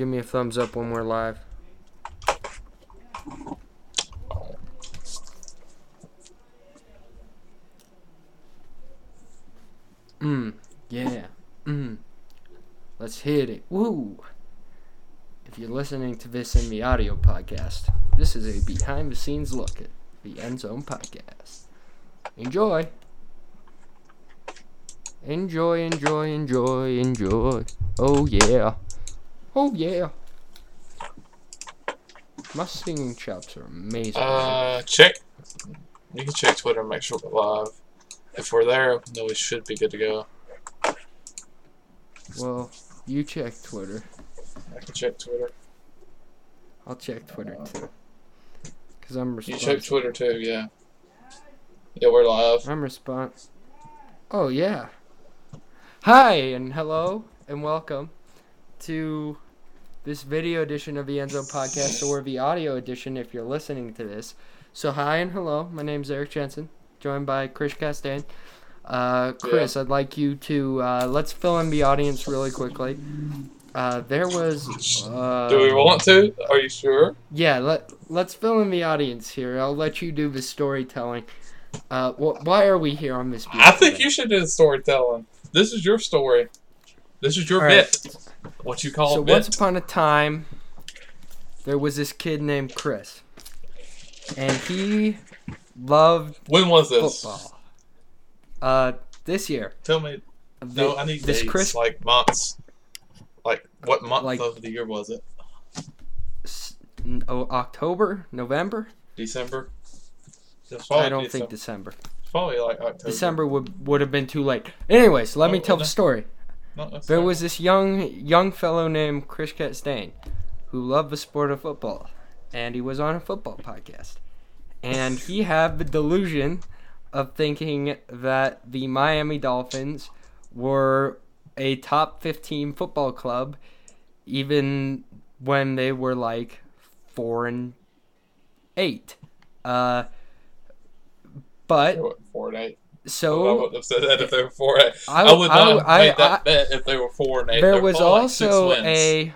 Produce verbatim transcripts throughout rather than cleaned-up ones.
give me a thumbs up when we're live. Mmm, yeah, mmm. Let's hit it. Woo! If you're listening to this in the audio podcast, this is a behind-the-scenes look at the End Zone podcast. Enjoy! Enjoy, enjoy, enjoy, enjoy. Oh, yeah. Oh, yeah. My singing chops are amazing. Uh, check. You can check Twitter and make sure we're live. If we're there, then we should be good to go. Well, you check Twitter. I can check Twitter. I'll check Twitter, too. Because I'm You responsible. check Twitter, too, yeah. Yeah, we're live. I'm respons- Oh, yeah. Hi, and hello, and welcome to this video edition of the End Zone podcast, or the audio edition if you're listening to this. So, hi and hello. My name's Eric Jensen, joined by Chris Castain. Uh, Chris, Yeah. I'd like you to, uh, let's fill in the audience really quickly. Uh, there was, uh... Do we want to? Are you sure? Yeah, let, let's fill in the audience here. I'll let you do the storytelling. Uh, wh- why are we here on this I think today? you should do the storytelling. This is your story. This is your All right. bit. What you call So a bit. once upon a time, there was this kid named Chris, and he loved When was this? football. Uh, this year. Tell me. The- No, I need this dates, Chris, like months. Like, what month Like- of the year was it? s- oh, October, November. December? It's I probably don't December. think December. It's probably like October. December would would have been too late. Anyways, let me Oh, tell no. the story. Not There necessarily. was this young young fellow named Chris Castain who loved the sport of football, and he was on a football podcast. And he had the delusion of thinking that the Miami Dolphins were a top fifteen football club, even when they were like four and eight. Uh, but What, four and eight. I so wouldn't have said that if they were four and eight. I, I, would not have I, made I, that I, bet if they were four and eight. there They're was probably like six also wins. a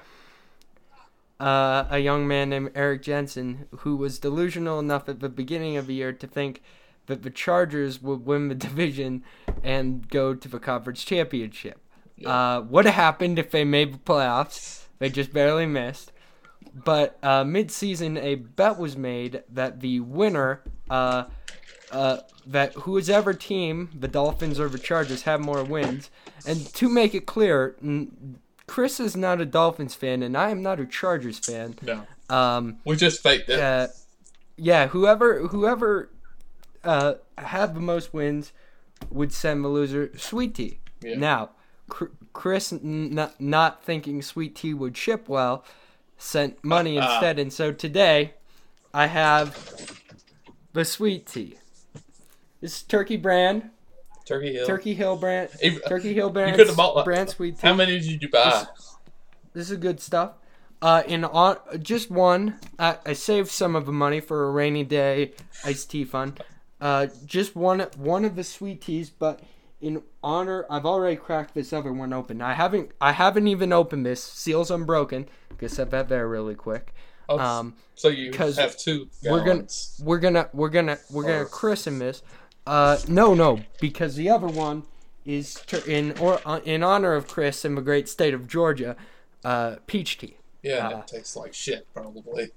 uh, a young man named Eric Jensen who was delusional enough at the beginning of the year to think that the Chargers would win the division and go to the conference championship. Yeah. Uh, what happened if they made the playoffs? They just barely missed. But uh, mid-season, a bet was made that the winner, uh, uh, that whoever team, the Dolphins or the Chargers, have more wins. And to make it clear, n- Chris is not a Dolphins fan, and I am not a Chargers fan. No, Um, we just faked it. uh, yeah, whoever whoever uh, had the most wins would send the loser Sweet Tea. Yeah. Now, Cr- Chris, n- not, not thinking Sweet Tea would ship well, sent money Uh, uh. instead. And so today, I have the Sweet Tea. This is Turkey brand, Turkey Hill. Turkey Hill brand, Even- Turkey Hill brand, could've bought like- brand Sweet Tea. How many did you buy? This is good stuff. Uh, in on just one, I, I saved some of the money for a rainy day iced tea fund. Uh, just one one of the sweet teas, but in honor, I've already cracked this other one open. I haven't I haven't even opened this. Seal's unbroken. Gonna set that there really quick. Oh, Um, so you 'cause have two we're gonna gallons. we're gonna we're gonna we're gonna Or- christen this. Uh, no, no, because the other one is tur- in or uh, in honor of Chris in the great state of Georgia, uh, peach tea. Yeah, and uh, it tastes like shit, probably.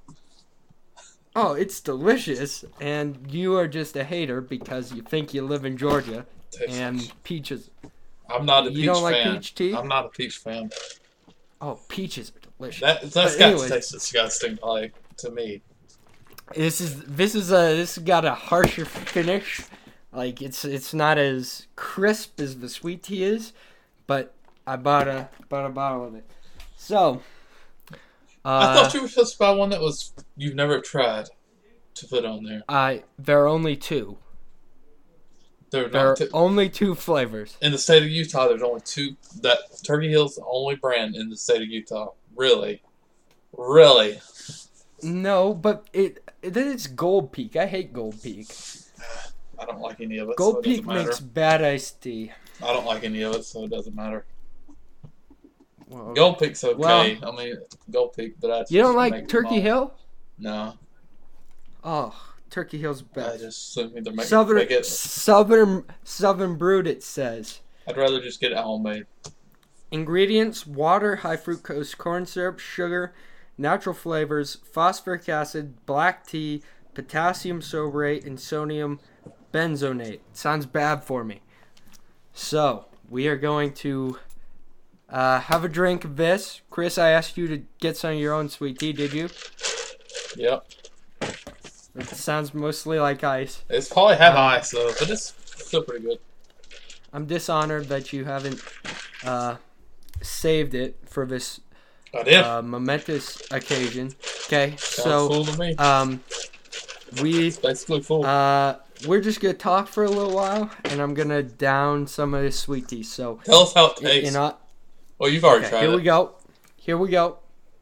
Oh, it's delicious, and you are just a hater because you think you live in Georgia, Tastes and like- peaches. I'm not a you peach don't like fan. peach tea? I'm not a peach fan. Oh, peaches are delicious. That that's But got anyways. to taste disgusting, like to me. This is this is a this has got a harsher finish. Like it's it's not as crisp as the sweet tea is, but I bought a bought a bottle of it. So, uh, I thought you were supposed to buy one that was you've never tried to put on there. I there are only two. There are There are not two. only two flavors. In the state of Utah, there's only two. That Turkey Hill's the only brand in the state of Utah. Really, really. No, but it then it's Gold Peak. I hate Gold Peak. I don't like any of it. Gold so it Peak doesn't matter. makes bad iced tea. I don't like any of it, so it doesn't matter. Well, Gold Peak's okay. Well- I mean, Gold Peak, but I just you don't make like them Turkey all- Hill? No, Oh, Turkey Hill's I best. just assume either make, Southern, make it. Southern, Southern Brewed, it says. I'd rather just get it homemade. Ingredients: water, high fructose corn syrup, sugar, natural flavors, phosphoric acid, black tea, potassium sorbate, and sodium benzonate. Sounds bad for me. So, we are going to uh, have a drink of this. Chris, I asked you to get some of your own sweet tea, did you? Yep. It sounds mostly like ice. It's probably have Um, ice though, but it's still pretty good. I'm dishonored that you haven't uh, saved it for this I did. uh, momentous occasion. Okay, Sounds so full to me. um, we It's basically full. uh, we're just gonna talk for a little while, and I'm gonna down some of this sweet tea. So, Tell us how it you tastes. know, Oh, you've already okay, tried here it. we go. Here we go.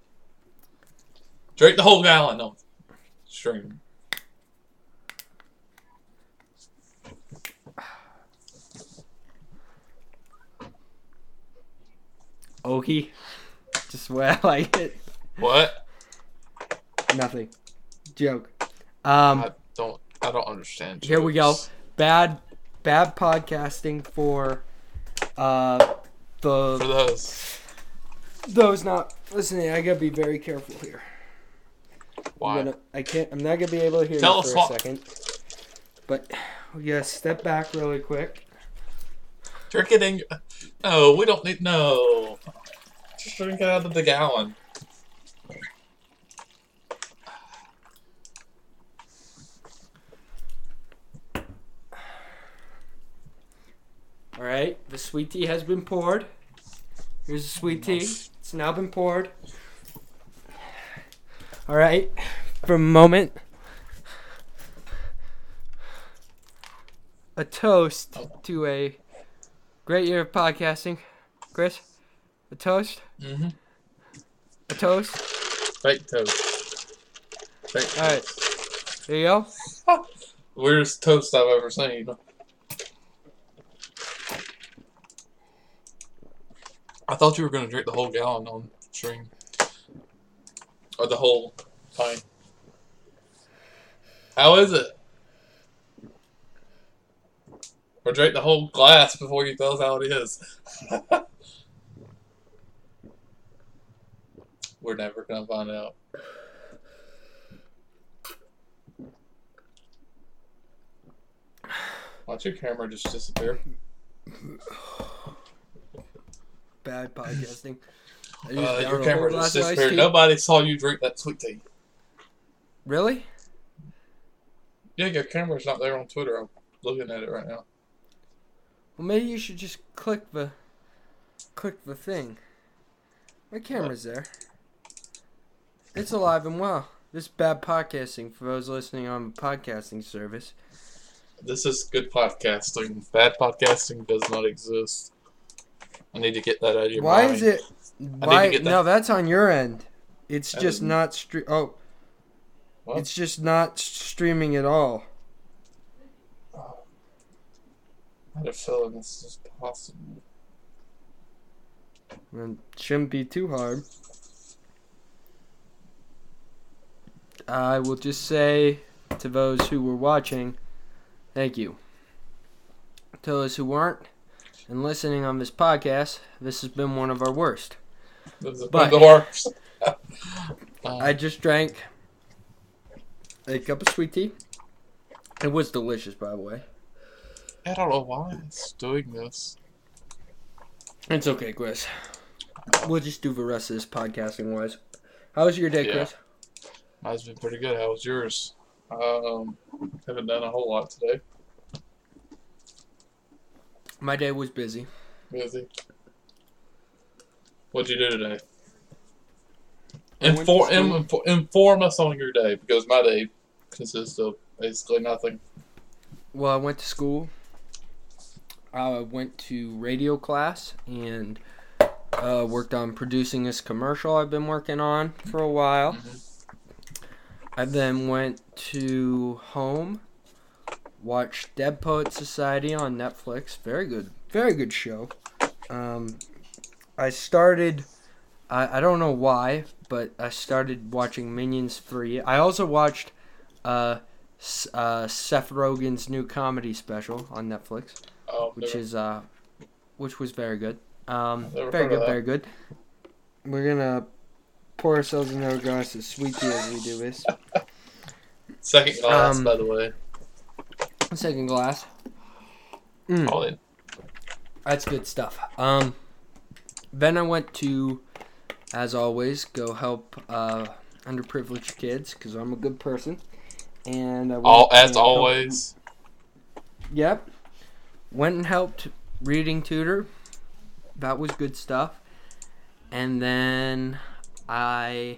Drink the whole gallon. No, stream. Okie, just the way I like it. What? Nothing. Joke. Um, I don't. I don't understand. here we go. jokes. Bad, bad podcasting for uh For the those. those not listening. I gotta be very careful here. Why? I'm gonna, I can't. I'm not gonna be able to hear Tell you us for what- a second. But we gotta step back really quick. Drink it in. No, we don't need. No. Just drink it out of the gallon. All right, the sweet tea has been poured. Here's the sweet tea. It's now been poured. All right, for a moment, a toast to a great year of podcasting. Chris, a toast? Mm-hmm. A toast? Fake toast. Fake All right. toast. There you go. Weirdest toast I've ever seen. I thought you were going to drink the whole gallon on stream. Or the whole pint. How is it? Or drink the whole glass before you tell us how it is. We're never going to find out. Watch your camera just disappear. Bad podcasting. I used Uh, down your a whole camera glass just of iced disappeared. tea. Nobody saw you drink that sweet tea. Really? Yeah, your camera's not there on Twitter. I'm looking at it right now. Well, maybe you should just click the click the thing. My camera's there. It's alive and well. This is bad podcasting for those listening on a podcasting service. This is good podcasting. Bad podcasting does not exist. I need to get that out of your Why mind. is it? to Why? get that- No, that's on your end. It's That just is- not stre- Oh, What? it's just not s- streaming at all. I had a feeling this is possible. It shouldn't be too hard. I will just say to those who were watching, thank you. To those who weren't and listening on this podcast, this has been one of our worst. This has But- been the worst. I just drank a cup of sweet tea. It was delicious, by the way. I don't know why it's doing this. It's okay, Chris. We'll just do the rest of this podcasting wise. How was your day, Yeah. Chris? Mine's been pretty good. How was yours? Um, haven't done a whole lot today. My day was busy. Busy. What'd you do today? I went to Inform, school. inform, inform us on your day, because my day consists of basically nothing. Well, I went to school. I went to radio class and uh, worked on producing this commercial I've been working on for a while. Mhm. I then went to home, watched Dead Poet Society on Netflix. Very good, very good show. Um, I started I, I don't know why, but I started watching Minions three. I also watched uh, S- uh, Seth Rogen's new comedy special on Netflix, Oh, which never, is uh, which was very good. Um, never very heard of good, that. very good. We're gonna pour ourselves another glass of sweet tea as we do this. Second glass, Um, by the way. Second glass. Mm. All in. That's good stuff. Um, then I went to, as always, go help uh, underprivileged kids because I'm a good person. And I went All as and helped- always. Yep. Went and helped reading tutor. That was good stuff. And then I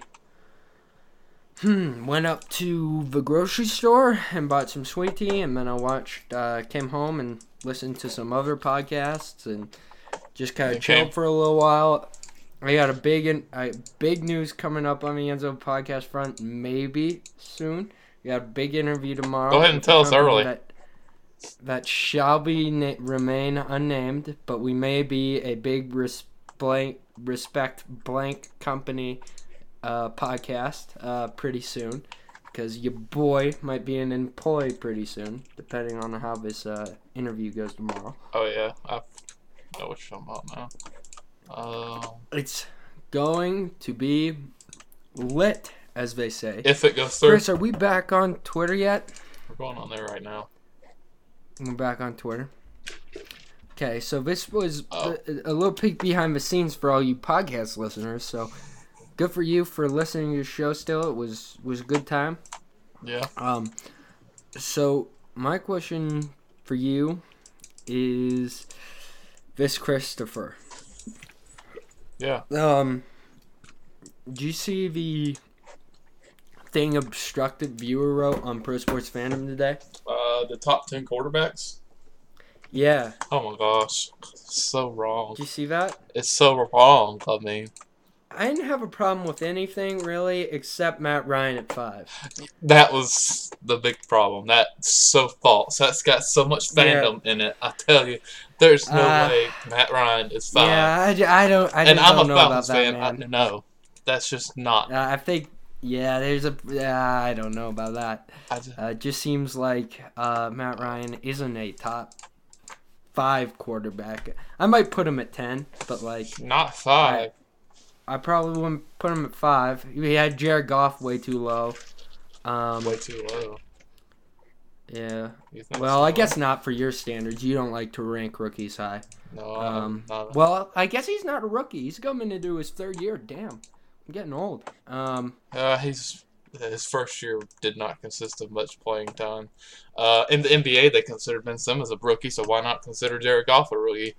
hmm, went up to the grocery store and bought some sweet tea. And then I watched, uh, came home and listened to some other podcasts and just kind of Okay. chilled for a little while. I got a big in, uh, big news coming up on the Enzo podcast front, maybe soon. We got a big interview tomorrow. Go ahead and with a tell us company early. That, that shall be na- remain unnamed, but we may be a big res- blank, respect blank company uh, podcast uh, pretty soon, because your boy might be an employee pretty soon, depending on how this uh, interview goes tomorrow. Oh yeah, I know what you're talking about now. Um, It's going to be lit, as they say. if it goes through, Chris, are we back on Twitter yet? we're going on there right now. We're back on Twitter. Okay, so this was Oh. a, a little peek behind the scenes for all you podcast listeners. So good for you for listening to the show still. It was was a good time. Yeah. Um, so my question for you is this, Christopher. Yeah. Um, do you see the thing Obstructed Viewer wrote on Pro Sports Fandom today? Uh, the top ten quarterbacks. Yeah. Oh my gosh, so wrong. Did you see that? It's so wrong. I mean, I didn't have a problem with anything really except Matt Ryan at five. that was the big problem. That's so false. That's got so much fandom in it. I tell you, there's no Uh, way Matt Ryan is five. Yeah, I, j- I don't. I and just I'm don't a know about Falcons that, fan. I man. know. That's just not. Uh, I think. Yeah, there's a. Yeah, I don't know about that. I just, Uh, it just seems like uh, Matt Ryan isn't a top five quarterback. I might put him at ten, but like not five. I probably wouldn't put him at five. We had Jared Goff way too low. Um, Way too low. yeah. You think Well, so? I guess not for your standards. You don't like to rank rookies high. No. Um, not, well, I guess he's not a rookie. He's coming into his third year. Damn, I'm getting old. Um, uh, he's his first year did not consist of much playing time. Uh, in the N B A, they considered Ben Simmons a rookie, so why not consider Jared Goff a rookie?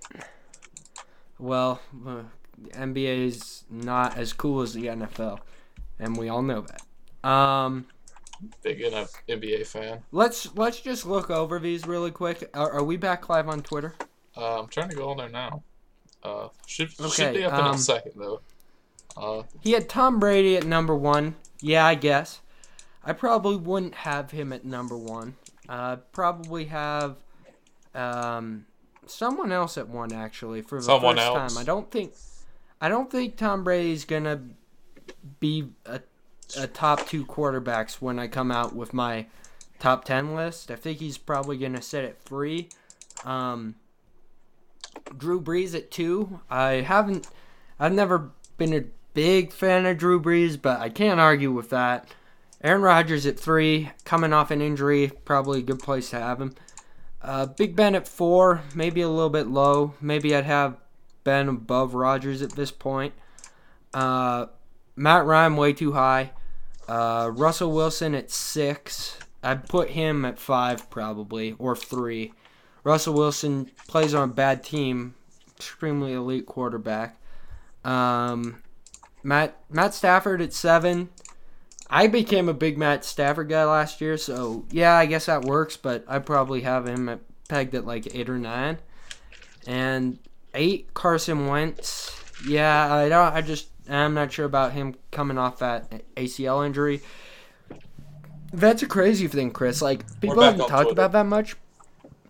well, uh, N B A is not as cool as the N F L, and we all know that. Um, Big N B A fan. let's let's just look over these really quick. Are, are we back live on Twitter? Uh, I'm trying to go on there now. Uh, should should Okay, be up in um, a second though. Uh, He had Tom Brady at number one. Yeah, I guess. I probably wouldn't have him at number one. Uh, probably have um, someone else at one actually for the Someone first else. time. I don't think I don't think Tom Brady's gonna be a, a top two quarterbacks when I come out with my top ten list. I think he's probably gonna sit at three. Um, Drew Brees at two. I haven't. I've never been a big fan of Drew Brees, but I can't argue with that. Aaron Rodgers at three, coming off an injury, probably a good place to have him. Uh, Big Ben at four, maybe a little bit low. Maybe I'd have Ben above Rodgers at this point. Uh, Matt Ryan way too high. Uh, Russell Wilson at six. I'd put him at five probably, or three. Russell Wilson plays on a bad team, extremely elite quarterback. Um, Matt Matt Stafford at seven. I became a big Matt Stafford guy last year, so yeah, I guess that works. But I probably have him at, pegged at like eight or nine. And eight, Carson Wentz. Yeah, I don't. I just I'm not sure about him coming off that A C L injury. That's a crazy thing, Chris. Like people back haven't on talked Twitter. about that much.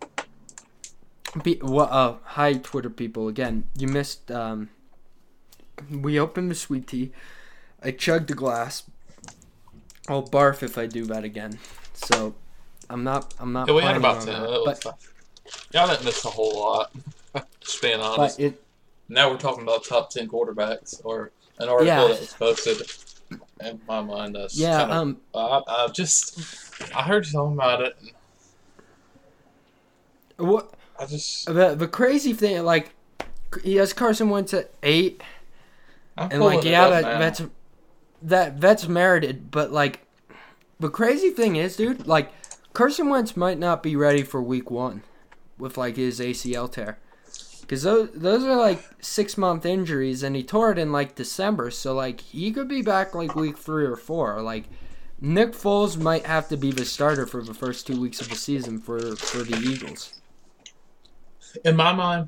Be, well, uh, hi Twitter people again. You missed um, We opened the sweet tea. I chugged the glass. I'll barf if I do that again. So, I'm not. I'm not. Yeah, we had planning about on ten. that, That was but, fine. Y'all didn't miss a whole lot. Just being honest. but it. Now we're talking about top ten quarterbacks, or an article Yeah. that was posted. In my mind, that's Yeah. kind of, Um. I, I just I heard you talking about it. And What? I just The the crazy thing, like, he has Carson Wentz at eight, I'm and pulling like, it yeah, up that now. that's that that's merited. But like, the crazy thing is, dude, like, Carson Wentz might not be ready for Week One with like his A C L tear, because those those are like six month injuries, and he tore it in like December. So like, he could be back like week three or four. Like, Nick Foles might have to be the starter for the first two weeks of the season for for the Eagles. In my mind,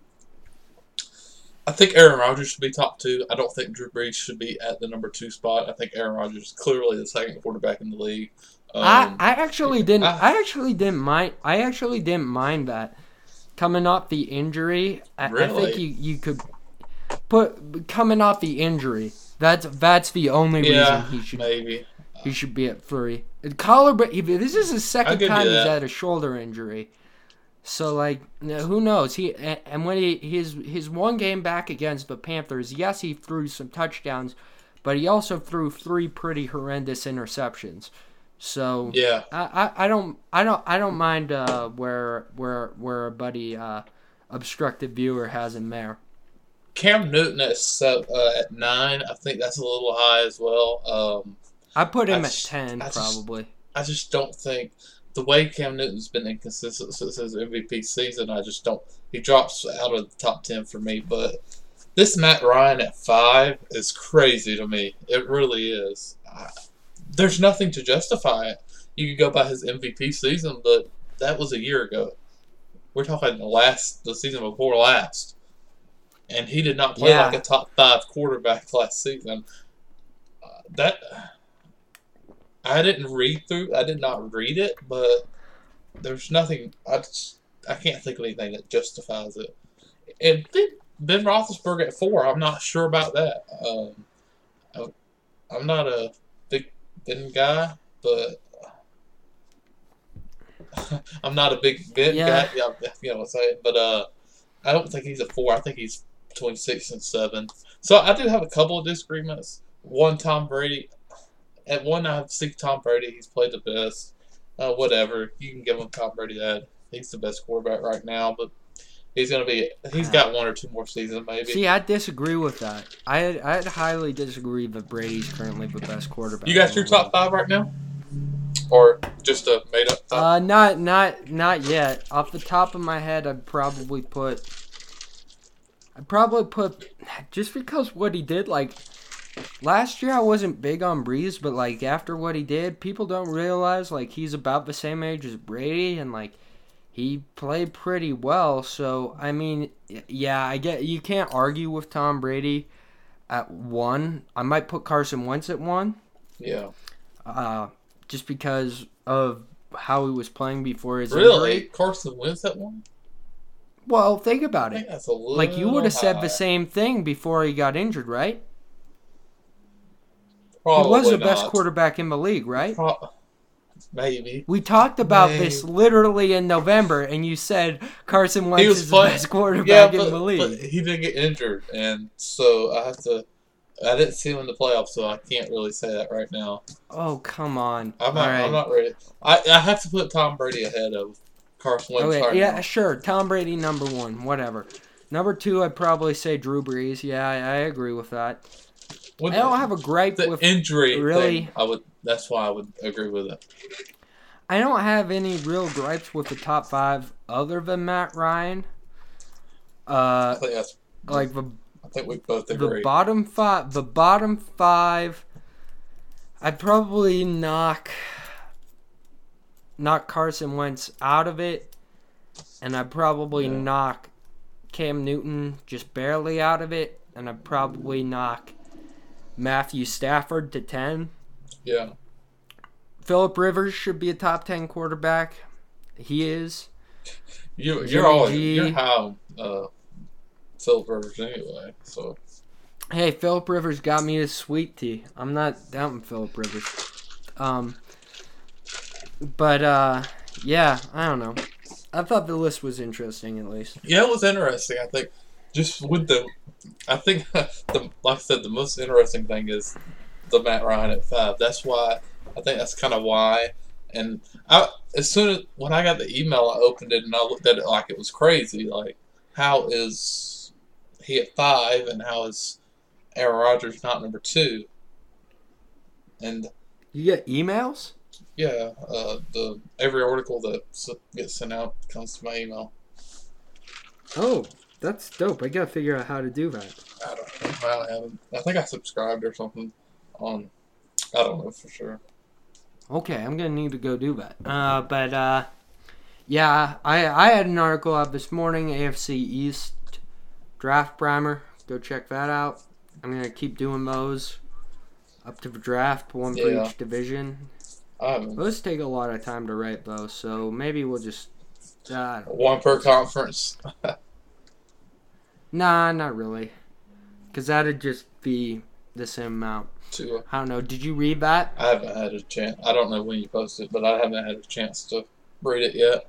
I think Aaron Rodgers should be top two. I don't think Drew Brees should be at the number two spot. I think Aaron Rodgers is clearly the second quarterback in the league. Um, I, I actually didn't I- I actually didn't mind I actually didn't mind that coming off the injury. I, I Really? think you, you could put coming off the injury. That's that's the only yeah, reason he should maybe. he should be at three. Collarbone. This is his I'll second give you time he's that. had a shoulder injury. So like, who knows? He and when he his his one game back against the Panthers, yes, he threw some touchdowns, but he also threw three pretty horrendous interceptions. So Yeah. I, I, I don't I don't I don't mind uh, where where where a buddy uh, obstructed viewer has him there. Cam Newton at seven, uh, at nine. I think that's a little high as well. Um, I put him I at just- ten I just- probably. I just don't think the way Cam Newton's been inconsistent since his M V P season. I just don't. He drops out of the top ten for me. But this Matt Ryan at five is crazy to me. It really is. I, there's nothing to justify it. You could go by his M V P season, but that was a year ago. We're talking the last, the season before last, and he did not play Yeah. like a top five quarterback last season. Uh, that. I didn't read through. I did not read it, but there's nothing. I just, I can't think of anything that justifies it. And then Ben Roethlisberger at four. I'm not sure about that. Um, I'm, I'm not a big Ben guy, but I'm not a big Ben Yeah. guy. Yeah, you know what I'm saying. But uh, I don't think he's a four. I think he's between six and seven. So I do have a couple of disagreements. One, Tom Brady. At one, I see Tom Brady. He's played the best. Uh, whatever. You can give him Tom Brady that. He's the best quarterback right now, but he's gonna be. He's got one or two more seasons, maybe. See, I disagree with that. I I'd highly disagree that Brady's currently the best quarterback. You got your top five right now, or just a made up top? Uh, not not not yet. Off the top of my head, I'd probably put. I'd probably put, just because what he did, like. Last year I wasn't big on Breeze, but like after what he did, people don't realize like he's about the same age as Brady, and like he played pretty well. So I mean, yeah, I get you can't argue with Tom Brady at one. I might put Carson Wentz at one, yeah. uh, just because of how he was playing before his Really, injury. Carson Wentz at one? Well, think about I think it. that's a little. Like you would have said high. the same thing before he got injured, right? Probably he was the best not. quarterback in the league, right? Pro- maybe. We talked about Maybe. this literally in November, and you said Carson Wentz He was is playing- the best Yeah, quarterback but, in the but league. he did get injured, and so I have to. I didn't see him in the playoffs, so I can't really say that right now. Oh, come on. I'm not. All right. I'm not ready. I I have to put Tom Brady ahead of Carson Wentz Okay, right yeah, now. sure. Tom Brady, number one, whatever. Number two, I'd probably say Drew Brees. Yeah, I, I agree with that. With I don't have a gripe the with. injury really- thing. I would. That's why I would agree with it. I don't have any real gripes with the top five other than Matt Ryan. I Uh, think that's. like the I think we both the agree. bottom five. The bottom five. I'd probably knock. knock Carson Wentz out of it, and I'd probably Yeah. knock Cam Newton just barely out of it, and I'd probably knock Matthew Stafford to ten. Yeah. Phillip Rivers should be a top ten quarterback. He is. You Jimmy you're always G. you're high on uh, Philip Rivers anyway. So Hey, Philip Rivers got me his sweet tea. I'm not doubting Philip Rivers. Um, but, uh, yeah, I don't know. I thought the list was interesting, at least. Yeah, it was interesting. I think just with the, I think the like I said, the most interesting thing is the Matt Ryan at five. That's why I think that's kind of why. And I, as soon as when I got the email, I opened it and I looked at it like it was crazy. Like, how is he at five, and how is Aaron Rodgers not number two? And You get emails? yeah, uh, the every article that s- gets sent out comes to my email. Oh, that's dope. I gotta figure out how to do that. I don't know. I haven't. I think I subscribed or something on. I don't know for sure. Okay, I'm gonna need to go do that. Uh, but uh, yeah, I I had an article out this morning, A F C East draft primer. Go check that out. I'm gonna keep doing those up to the draft, one for Yeah. each division. I haven't. Those take a lot of time to write though, so maybe we'll just. Uh, I don't know. One per conference. Nah, not really, because that'd just be the same amount. Two. I don't know. Did you read that? I haven't had a chance. I don't know when you posted it, but I haven't had a chance to read it yet.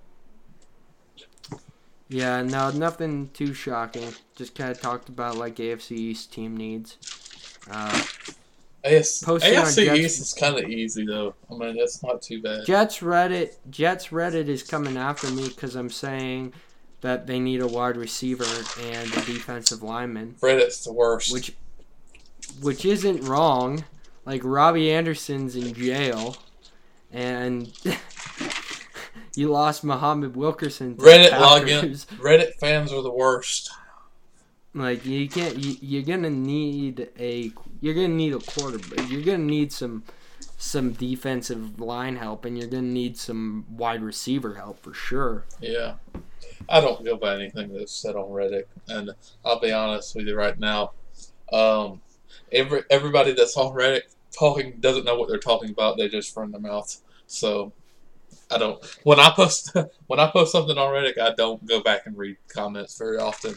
Yeah, no, nothing too shocking. Just kind of talked about like A F C East team needs. Uh, A S- Posted on A F C Jets- East is kind of easy though. I mean, it's not too bad. Jets Reddit, Jets Reddit is coming after me because I'm saying that they need a wide receiver and a defensive lineman, Reddit's the worst. which, which isn't wrong. Like Robbie Anderson's in jail, and you lost Muhammad Wilkerson. To Reddit the login. Packers. Reddit fans are the worst. Like you can't, you, you're gonna need a, you're gonna need a quarterback. You're gonna need some, some defensive line help, and you're gonna need some wide receiver help for sure. Yeah. I don't go by anything that's said on Reddit, and I'll be honest with you right now. Um, every everybody that's on Reddit talking doesn't know what they're talking about. They just run their mouth. So I don't. When I post when I post something on Reddit, I don't go back and read comments very often.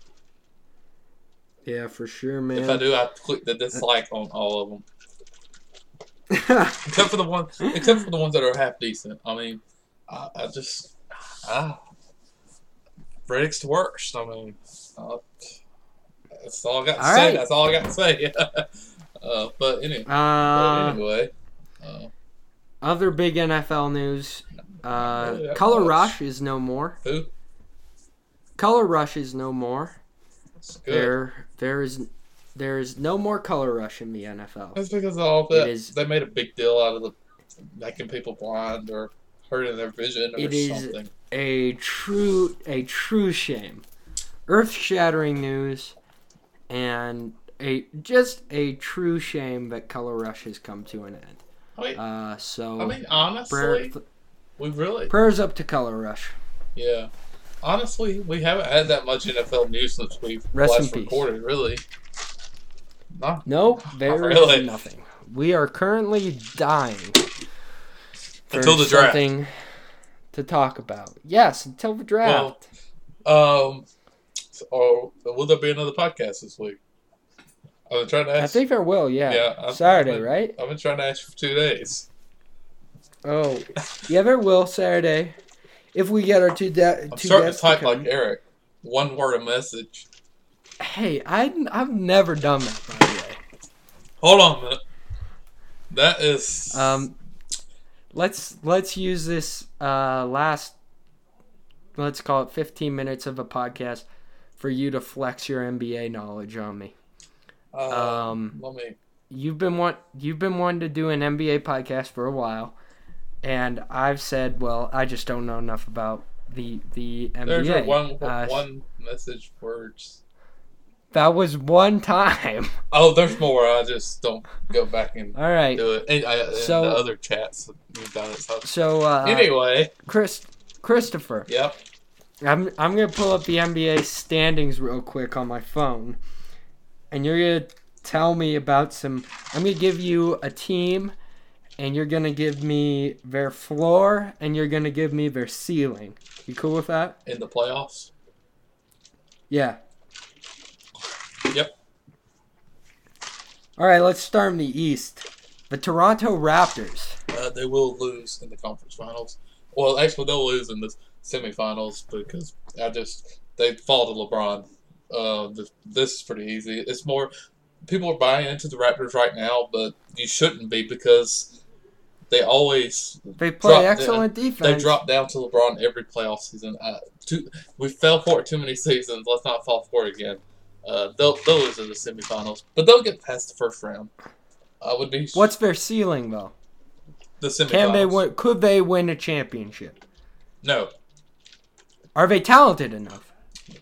Yeah, for sure, man. If I do, I click the dislike on all of them, except for the one, except for the ones that are half decent. I mean, I, I just ah, Reddit's the worst. I mean, uh, that's all I got to All say. right. That's all I got to say. uh, but anyway, but uh, anyway, uh, other big N F L news. Uh, really that Color much. Rush is no more. who? Color Rush is no more. It's good. There, there is, there is no more Color Rush in the N F L. That's because of all It that. is- They made a big deal out of the making people blind or hurting their vision or It is- something. A true, a true shame. Earth-shattering news, and a just a true shame that Color Rush has come to an end. I mean, Uh, so I mean, honestly, prayer, we really. prayers up to Color Rush. Yeah. Honestly, we haven't had that much N F L news since we've Rest in last peace. recorded, really. Not, No, there is really. nothing. We are currently dying for Until the draft. something to talk about. Yes, until the draft. um, so- or will there be another podcast this week? I've been trying to I ask. think there will. Yeah, Yeah, I've- Saturday, I've been- right? I've been trying to ask you for two days. Oh, yeah, there will Saturday. If we get our two, de- I'm two starting to guests type come. like Eric. One word a message. Hey, I, I've never done that, by the way. Hold on a minute. That is. Um, let's let's use this uh, last, let's call it fifteen minutes of a podcast for you to flex your N B A knowledge on me. uh, um, let me. You've been want you've been wanting to do an N B A podcast for a while, and I've said, well, I just don't know enough about the the N B A. There's your one Uh, one message words. That was one time. Oh, there's more. I just don't go back and All right. do it. And, I, and So- the other chats we've done it. So. So uh, Anyway, Chris Christopher, yep. I'm I'm gonna pull up the N B A standings real quick on my phone, and you're gonna tell me about some. I'm gonna give you a team, and you're gonna give me their floor, and you're gonna give me their ceiling. You cool with that? In the playoffs. Yeah. Yep. All right, let's start in the East. The Toronto Raptors. Uh, they will lose in the conference finals. Well, actually, they'll lose in the semifinals because I just they fall to LeBron. Uh, this, this is pretty easy. It's more people are buying into the Raptors right now, but you shouldn't be because they always They play drop excellent down, defense. They drop down to LeBron every playoff season. Uh, too, we fell for it too many seasons. Let's not fall for it again. Uh, they'll they'll lose in the semifinals, but they'll get past the first round. I would be. What's their ceiling though? The semifinals. Can they win? Could they win a championship? No. Are they talented enough?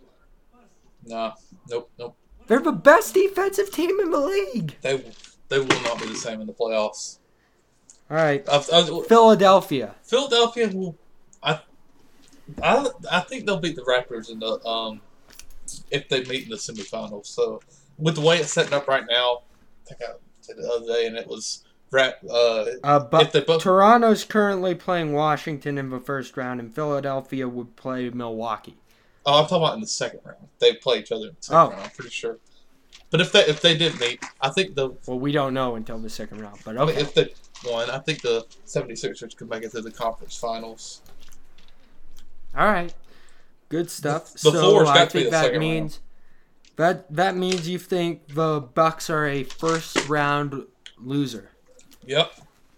Nah. Nope. Nope. They're the best defensive team in the league. They they will not be the same in the playoffs. All right. I, I, Philadelphia. Philadelphia will. I, I I think they'll beat the Raptors in the um if they meet in the semifinals. So with the way it's setting up right now, I think I said the other day, and it was Rap. Uh, Uh, but if they both, Toronto's currently playing Washington in the first round, and Philadelphia would play Milwaukee. oh, I'm talking about in the second round. They play each other in the second Oh. round. I'm pretty sure. But if they if they did meet, I think the Well, we don't know until the second round, but I mean, okay. if they won, I think the 76ers could make it to the conference finals. All right. Good stuff. The so four's I got to be think the that second means that that means you think the Bucks are a first round loser. Yep.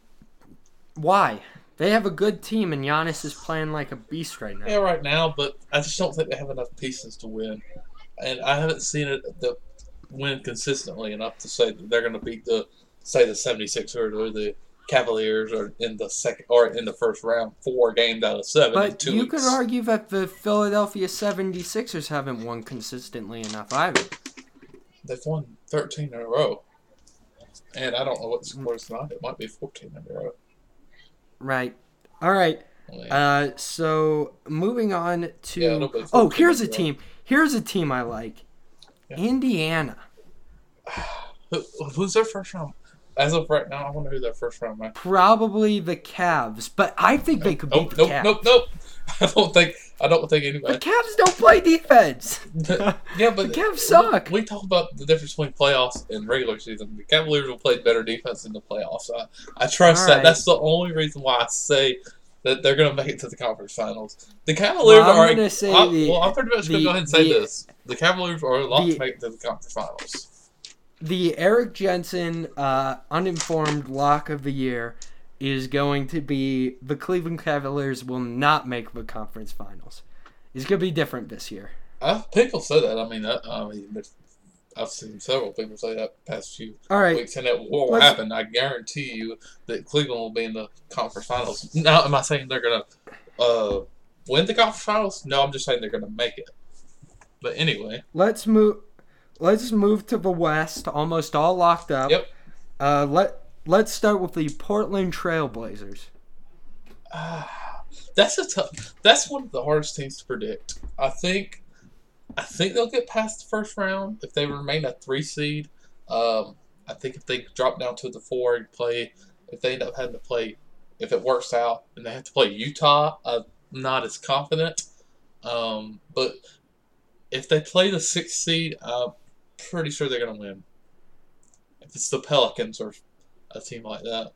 Why? They have a good team, and Giannis is playing like a beast right now. Yeah, right now, but I just don't think they have enough pieces to win, and I haven't seen it the win consistently enough to say that they're going to beat the say the 76ers or the Cavaliers or in the second or in the first round four games out of seven. in But two you weeks. could argue that the Philadelphia 76ers haven't won consistently enough either. They've won thirteen in a row, and I don't know what the score is tonight. It might be fourteen in a row. Right. All right. Yeah. Uh, so moving on to Yeah, it'll be oh, fourteen here's a in a row. team. Here's a team I like. Yeah. Indiana. Who, who's their first round? As of right now, I wonder who their first round match. Probably the Cavs, but I think they could beat Nope, the nope, Cavs. nope, nope. I don't think. I don't think The anybody. Cavs don't play defense. Yeah, but The Cavs suck. We, we talk about the difference between playoffs and regular season. The Cavaliers will play better defense in the playoffs. I, I trust All that. right. That's the only reason why I say that they're going to make it to the conference finals. The Cavaliers Well, I'm are. gonna say I, the- well, I'm pretty much going the- to go ahead and say the- this: the Cavaliers are a lot the- to make it to the conference finals. The Eric Jensen uh, uninformed lock of the year is going to be the Cleveland Cavaliers will not make the conference finals. It's going to be different this year. I, people say that. I mean, I, I mean, I've seen several people say that past few All right. weeks, and it will Let's- happen. I guarantee you that Cleveland will be in the conference finals. Now, am I saying they're going to uh, win the conference finals? No, I'm just saying they're going to make it. But anyway, Let's move. Let's move to the West. Almost all locked up. Yep. Uh, let Let's start with the Portland Trailblazers. uh, that's a tough. That's one of the hardest teams to predict. I think. I think they'll get past the first round if they remain a three seed. Um, I think if they drop down to the four and play, if they end up having to play, if it works out and they have to play Utah, I'm not as confident. Um, but if they play the sixth seed, I'm pretty sure they're going to win. If it's the Pelicans or a team like that.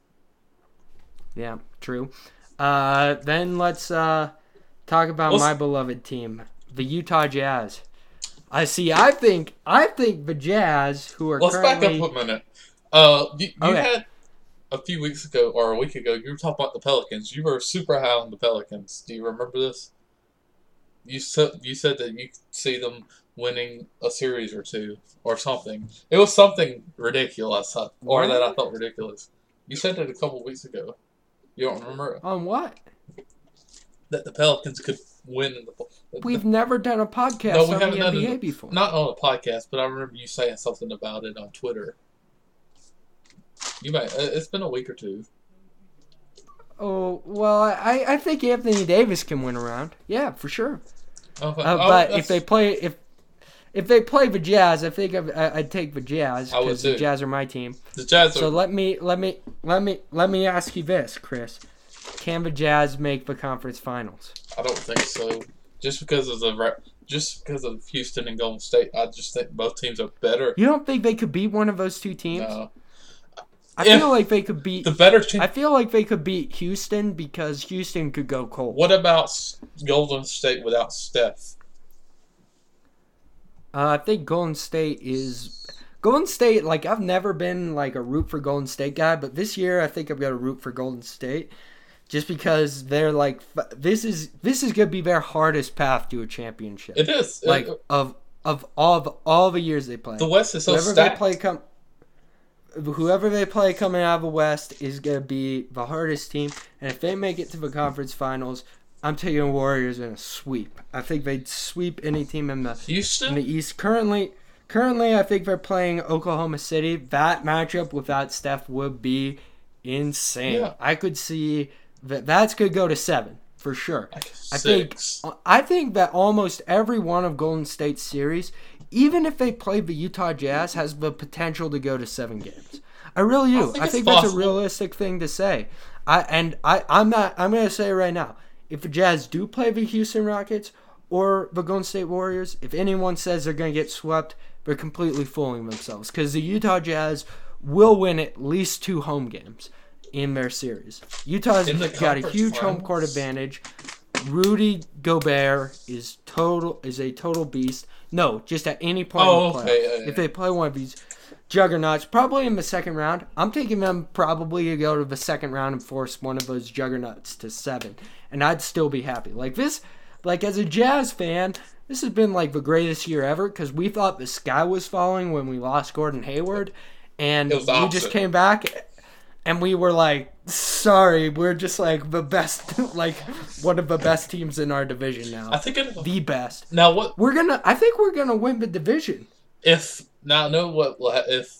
Yeah, true. Uh, then let's uh, talk about Let's- my beloved team, the Utah Jazz. I see. I think. I think the Jazz, who are Let's currently back up a minute. Uh, you, you Okay. had a few weeks ago or a week ago, you were talking about the Pelicans. You were super high on the Pelicans. Do you remember this? You said you said that you could see them winning a series or two or something. It was something ridiculous, uh, or that I thought ridiculous. You said it a couple weeks ago. You don't remember it? on what? That the Pelicans could win in the. We've never done a podcast No, we on haven't the done N B A it. before. Not on a podcast, but I remember you saying something about it on Twitter. You might. It's been a week or two. Oh well, I, I think Anthony Davis can win around. Yeah, for sure. Oh, Uh, oh, but that's- if they play if if they play the Jazz, I think I'd, I'd take the Jazz I would because the too. Jazz are my team. the Jazz are. So let me let me let me let me ask you this, Chris: can the Jazz make the conference finals? I don't think so. just because of the re- just because of Houston and Golden State. I just think both teams are better. You don't think they could beat one of those two teams? No. I If feel like they could beat. the better team. I feel like they could beat Houston because Houston could go cold. What about Golden State without Steph? Uh, I think Golden State is Golden State. Like I've never been like a root for Golden State guy, but this year I think I've got to root for Golden State, just because they're like this is this is gonna be their hardest path to a championship. It is like it, of of all of all the years they play. the West is so whoever stacked. they play come. Whoever they play coming out of the West is going to be the hardest team. And if they make it to the conference finals, I'm taking Warriors in a sweep. I think they'd sweep any team in the, Houston? in the East. Currently, currently, I think they're playing Oklahoma City. That matchup without Steph would be insane. Yeah. I could see that that's going to go to seven for sure. Like I think six. I think that almost every one of Golden State's series, even if they play the Utah Jazz, has the potential to go to seven games. I really do. I think I it's think that's a possible. realistic thing to say. I and I I'm not. I'm gonna say right now, if the Jazz do play the Houston Rockets or the Golden State Warriors, if anyone says they're gonna get swept, they're completely fooling themselves because the Utah Jazz will win at least two home games in their series. Utah's In the got a conference huge home court finals? advantage. Rudy Gobert is total is a total beast. No, just at any point Oh, in the playoffs. okay, yeah, yeah. If they play one of these juggernauts, probably in the second round, I'm taking them probably to go to the second round and force one of those juggernauts to seven, and I'd still be happy. Like this, like as a Jazz fan, this has been like the greatest year ever because we thought the sky was falling when we lost Gordon Hayward, and It was we opposite. just came back. And we were like, sorry, we're just like the best, like one of the best teams in our division now. I think it, The best. now what We're gonna, I think we're gonna win the division. if now know what will ha- if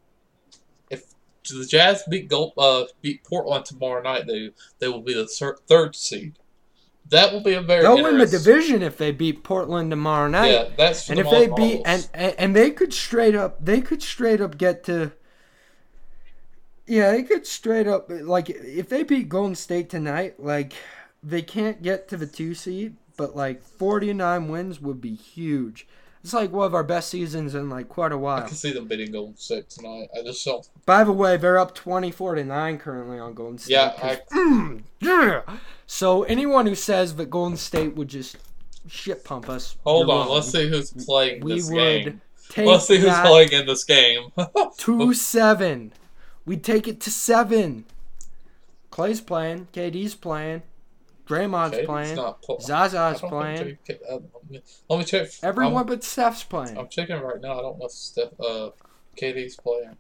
if the Jazz beat Gold, uh beat Portland tomorrow night, they they will be the thir- third seed. That will be a very They'll win the interesting- division if they beat Portland tomorrow night. Yeah, that's for and the if they Marbles. beat, and, and and they could straight up, they could straight up get to. Yeah, they could straight up like if they beat Golden State tonight, like they can't get to the two seed, but like forty-nine wins would be huge. It's like one of our best seasons in like quite a I while. can see them beating Golden State tonight. I just don't. By the way, they're up twenty-four to nine currently on Golden State. Yeah, 'cause- I, Mm, yeah. So anyone who says that Golden State would just shit pump us, hold you're on. wrong. Let's see who's playing We this would game. take Let's see who's that playing in this game. to seven. We'd take it to seven. Clay's playing. K D's playing. Draymond's K D's playing. not pl- I Zaza's don't think playing. J K uh, let me- let me check. Everyone I'm, but Steph's playing. I'm checking right now. I don't know if Steph, uh, K D's playing.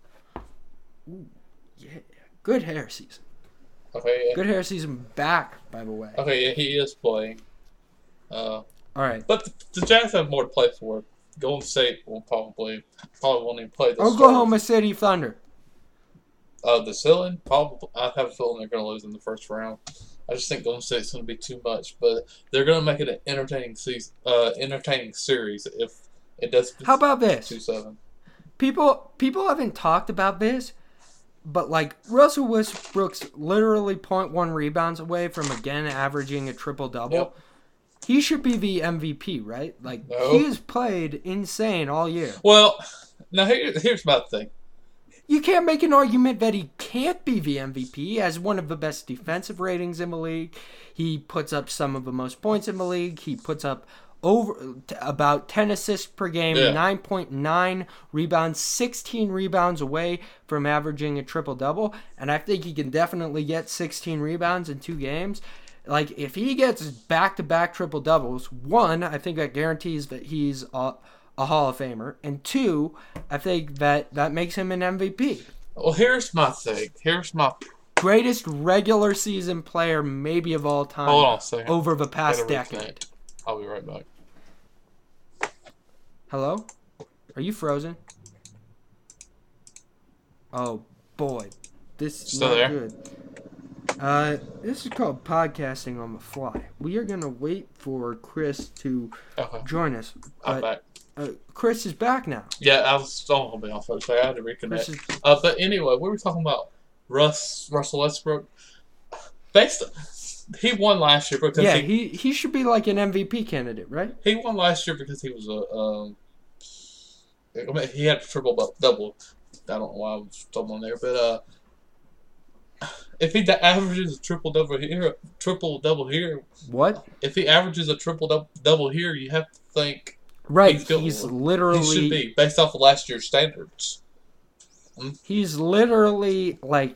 Yeah. Good hair season. Okay, yeah. Good hair season back, by the way. Okay, yeah, he is playing. Uh, All right. but the, the Jazz have more to play for. Golden State will probably probably won't even play the Oklahoma City Thunder. Uh, the ceiling, probably. I have a feeling they're going to lose in the first round. I just think Golden State's going to be too much, but they're going to make it an entertaining season, uh, entertaining series if it does. How about this? two seven? People people haven't talked about this, but like Russell Westbrook's literally point one rebounds away from again averaging a triple double. Yep. He should be the M V P, right? Like No. he has played insane all year. Well, now here, here's my thing. You can't make an argument that he can't be the M V P. He has one of the best defensive ratings in the league. He puts up some of the most points in the league. He puts up over t- about ten assists per game, Yeah. nine point nine rebounds, sixteen rebounds away from averaging a triple-double. And I think he can definitely get sixteen rebounds in two games. Like, if he gets back-to-back triple-doubles, one, I think that guarantees that he's a, a Hall of Famer. And two, I think that that makes him an M V P. Well, here's my thing. Here's my. Greatest regular season player maybe of all time Hold on a second. over the past Gotta decade. reconnect. I'll be right back. Hello? Are you frozen? Oh, boy. This is Still not there? good. Uh, this is called podcasting on the fly. We are going to wait for Chris to Okay, join us. I'm But back. uh, Chris is back now. Yeah, I was still going to be on first. I had to Chris reconnect. is, Uh, but anyway, we were talking about Russ, Russell Westbrook. Based, he won last year because Yeah, he, he, he should be like an M V P candidate, right? he won last year because he was a um. I mean, he had a triple bu- double. I don't know why I was double on there, but uh, if he da- averages a triple double here, triple double here, What? if he averages a triple dou- double here, you have to think Right, he's, good. he's literally... He should be based off of last year's standards. He's literally, like...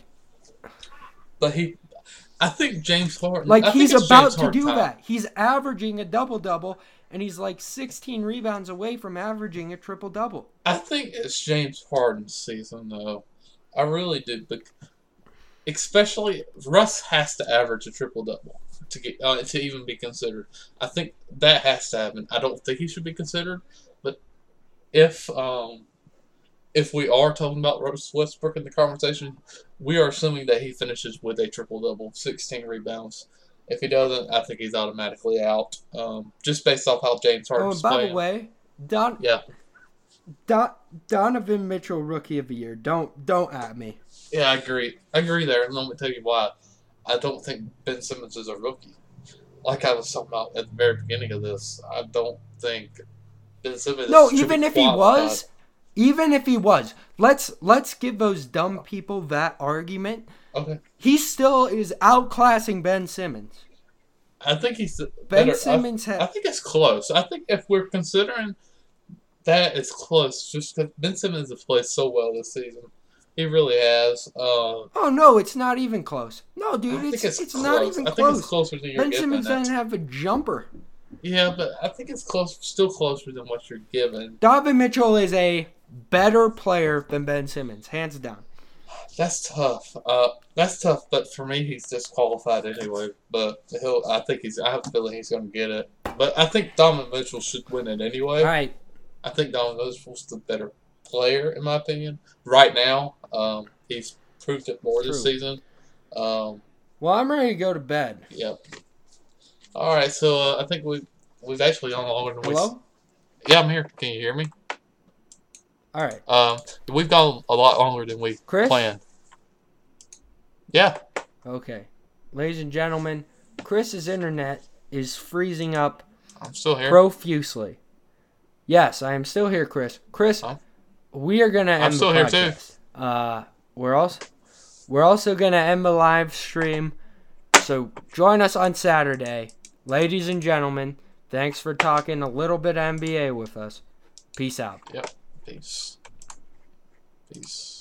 But he, I think James Harden. Like, I think he's it's about James to Harden do time. that. He's averaging a double-double, and he's like sixteen rebounds away from averaging a triple-double. I think it's James Harden's season, though. I really do, but especially Russ has to average a triple double to get uh, to even be considered. I think that has to happen. I don't think he should be considered, but if um, if we are talking about Russ Westbrook in the conversation, we are assuming that he finishes with a triple double, sixteen rebounds. If he doesn't, I think he's automatically out, um, just based off how James Oh, Harden's and by playing. the way, Don, yeah. Don, Donovan Mitchell, Rookie of the Year. Don't don't at me. Yeah, I agree. I agree there, and let me tell you why. I don't think Ben Simmons is a rookie. Like I was talking about at the very beginning of this, I don't think Ben Simmons. No, should even be if he qualified. was, even if he was, let's let's give those dumb people that argument. Okay. He still is outclassing Ben Simmons. I think he's Ben better. Simmons I, ha- I think it's close. I think if we're considering that, it's close. Just because Ben Simmons has played so well this season, he really has. Uh, Oh no, it's not even close. No, dude, I think it's it's, it's close. not even I think it's close. closer than you're Ben giving Simmons it. doesn't have a jumper. Yeah, but I think it's close. Still closer than what you're giving. Donovan Mitchell is a better player than Ben Simmons, hands down. That's tough. Uh, that's tough. But for me, he's disqualified anyway. But he'll. I think he's. I have a feeling he's going to get it. But I think Donovan Mitchell should win it anyway. All right. I think Donovan Mitchell's the better player in my opinion. Right now, um, he's proved it more this True. season. Um, Well, I'm ready to go to bed. yep. All right. So uh, I think we we've actually gone longer than Hello? we. Yeah, I'm here. Can you hear me? All right. Um, we've gone a lot longer than we Chris? planned. Yeah. Okay. Ladies and gentlemen, Chris's internet is freezing up I'm still here. profusely. Yes, I am still here, Chris. Chris, Huh? we are gonna end I'm the still here, too. podcast. Uh, we're also we're also gonna end the live stream. So join us on Saturday, ladies and gentlemen. Thanks for talking a little bit of N B A with us. Peace out. Yep. Peace. Peace.